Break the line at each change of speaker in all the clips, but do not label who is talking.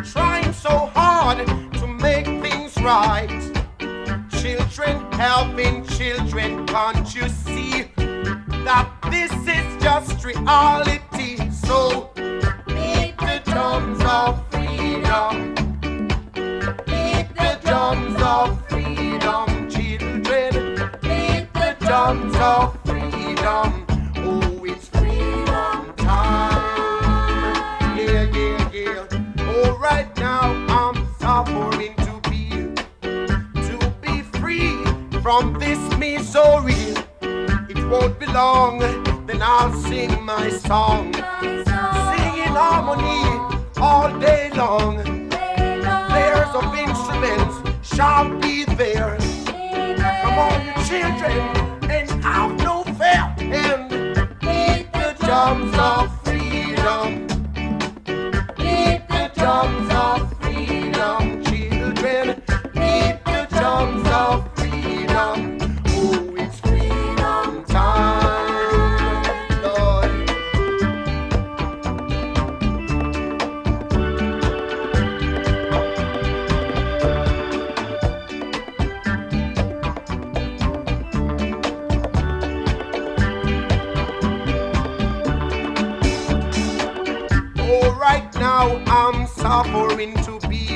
trying so hard to make things right. Children helping children, can't you see that this is just reality? So beat the drums of freedom, beat the drums of freedom, children, beat the drums of freedom. Oh, it's freedom time. Yeah, yeah, yeah. Oh, right now I'm suffering to be free from this misery. It won't be long, then I'll sing my song, sing in harmony all day long. Players of instruments shall be there. Come on, you children, and have no fear, and beat the drums of freedom, beat the drums of freedom, children, beat the drums of freedom. Oh, it's freedom time, Lord. Oh, right now I'm suffering to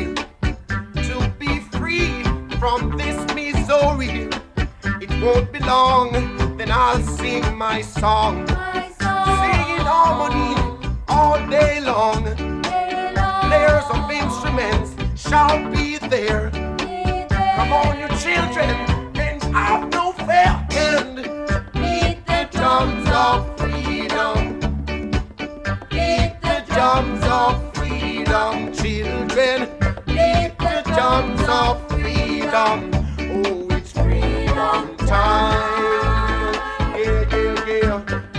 be free from this misery. It won't be long, then I'll sing my song, sing in harmony all day long. Players of instruments shall be there. Come on, you children, and have no fear, and beat the drums of freedom, beat the drums of freedom, children, beat the drums of freedom. Oh, it's freedom time. Yeah, yeah, yeah.